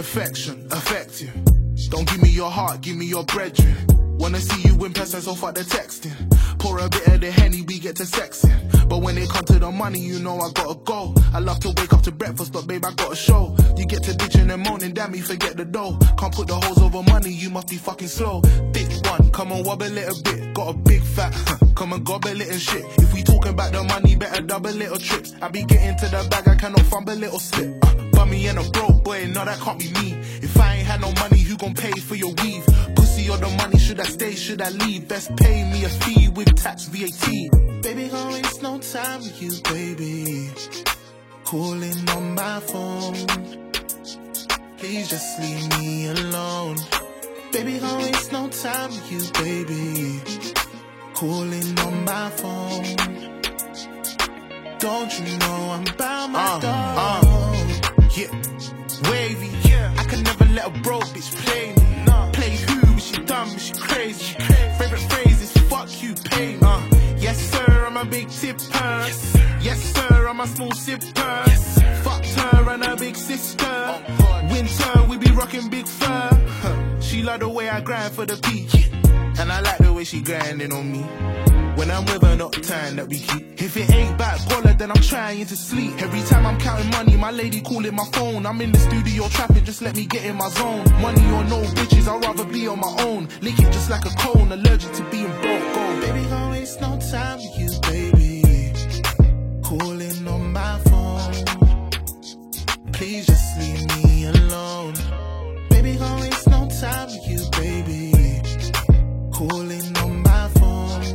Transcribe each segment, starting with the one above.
affection, effective. Don't give me your heart, give me your brethren. Wanna see you in person, so fuck the texting. Pour a bit of the Henny, we get to sexing. But when it comes to the money, you know I gotta go. I love to wake up to breakfast, but babe, I got a show. You get to bitching and moaning, damn me, forget the dough. Can't put the hoes over money, you must be fucking slow. Thick one, come on, wobble it a bit. Got a big fat, come and gobble it and shit. If we talking about the money, better double little trips. I be getting to the bag, I cannot fumble it or slip. Bummy and a broke boy, no, that can't be me. If I ain't had no money, who gon' pay for your weave? Pussy or the money, should I stay, should I leave? Best pay me a fee with tax, VAT. Baby, gon' waste no time with you, baby. Calling on my phone, please just leave me alone. Baby, gon' waste no time with you, baby. Calling on my phone, don't you know I'm by my door? Yeah, wavy. I can never let a broke bitch play me. Play who? Is she dumb? Is she crazy? Favorite phrase is fuck you, pay me. Yes sir, I'm a big tipper. Yes sir, I'm a small sipper. Fucked her and her big sister. Winter, we be rocking big fur. She like the way I grind for the peach, and I like the way she grinding on me. When I'm with her, not the time that we keep. If it ain't back baller, then I'm trying to sleep. Every time I'm counting money, my lady calling my phone. I'm in the studio trapping, just let me get in my zone. Money or no bitches, I'd rather be on my own. Lick it just like a cone, allergic to being broke. Go, baby, don't waste no time with you, baby. Calling on my phone, please just leave me alone. Baby, don't waste no time with you, baby. Calling on my phone,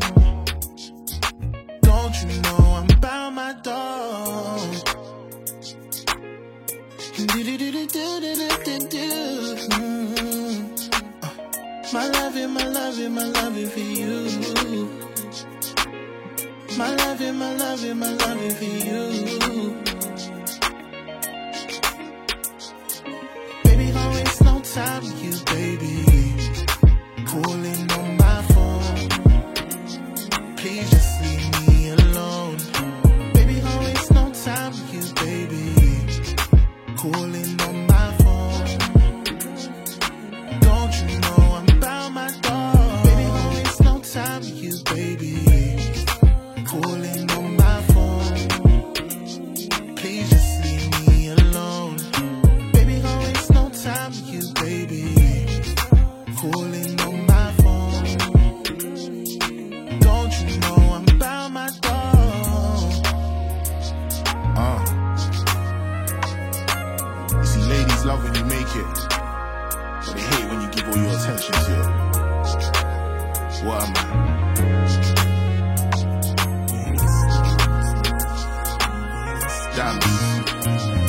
don't you know I'm by my door? My loving, my loving, my loving for you. My loving, my loving, my loving for you. Baby, don't waste no time with you, baby. Calling on my phone, please just leave me alone. Baby, don't waste no time with you, baby. Calling on my phone, don't you know I'm by my door? Baby, don't waste no time with you, baby. Calling on my phone, please just leave me alone. Baby, don't waste no time with you, baby. Calling on my phone, don't you know I'm by my door? You see, ladies love when you make it, but they hate when you give all your attention to it. What am I? Damn.